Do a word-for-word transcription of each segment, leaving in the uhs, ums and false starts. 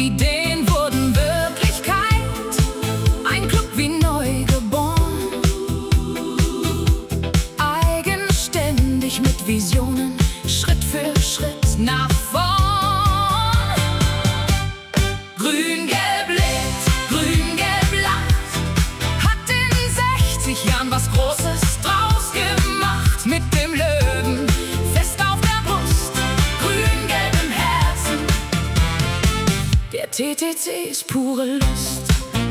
Ideen wurden Wirklichkeit, ein Club wie neu geboren. Eigenständig mit Visionen, Schritt für Schritt nach vorn. Grün-Gelb lebt, Grün-Gelb lacht, hat in sechzig Jahren was Großes draus gemacht. Mit dem Löwen fest auf der Brust, Grün-Gelb im Herzen. Der T T C ist pure Lust.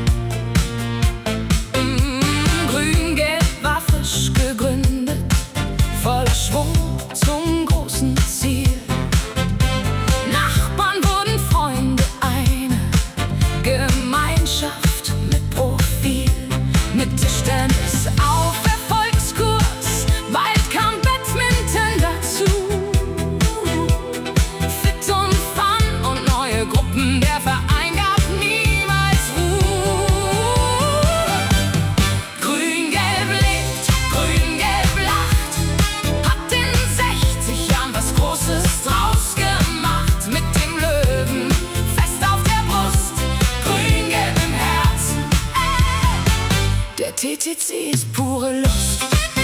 Mm, Grün-Gelb war frisch gegründet, voller Schwung zum großen Ziel. Nachbarn wurden Freunde, eine Gemeinschaft mit Profil. Mit Tischtennis auf Erfolgskurs, bald kam Badminton dazu. Fit und Fun und neue Gruppen, der Verein gab niemals Ruhe. Grün-Gelb lebt, Grün-Gelb lacht, hat in sechzig Jahren was Großes draus gemacht. Mit dem Löwen fest auf der Brust, Grün-Gelb im Herzen. Der T T C ist pure Lust.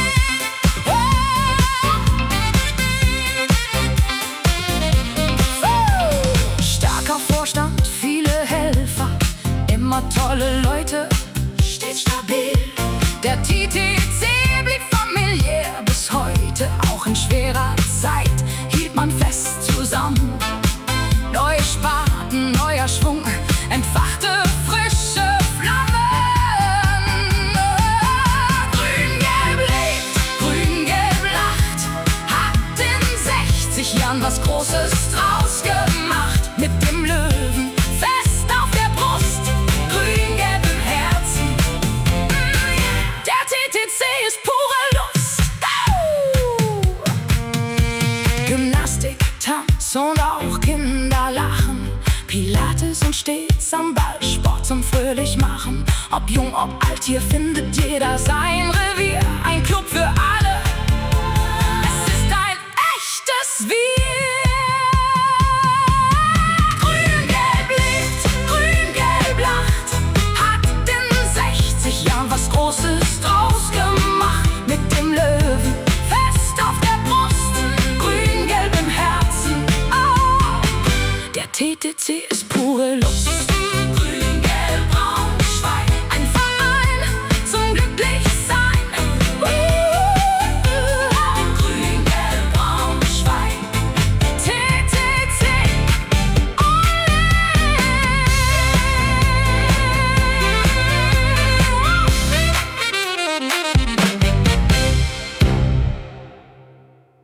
Starker Vorstand, viele Helfer, immer tolle Leute, stets stabil. Der T T C blieb familiär bis heute, auch in schwerer Zeit hielt man fest zusammen. Neue Sparten, neuer Schwung, entfachte frische Flammen. Grün-Gelb lebt, Grün-Gelb lacht, hat in sechzig Jahren was Großes draus gemacht. Mit dem Löwen fest auf der Brust, Grün-Gelb im Herzen. Der T T C ist pure Lust. Gymnastik, Tanz und auch Kinder lachen, Pilates und stets am Ball, Sport zum Fröhlichmachen. Ob jung, ob alt, hier findet jeder sein Revier. Ein Club für alle, es ist ein echtes Wir.